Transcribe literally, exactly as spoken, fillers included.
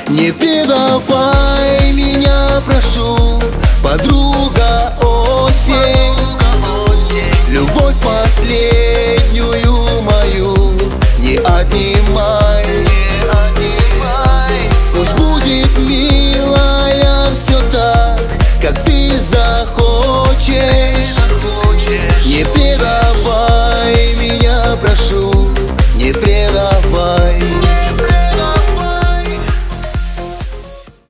Не предавай меня, прошу, подруга осень. Любовь последняя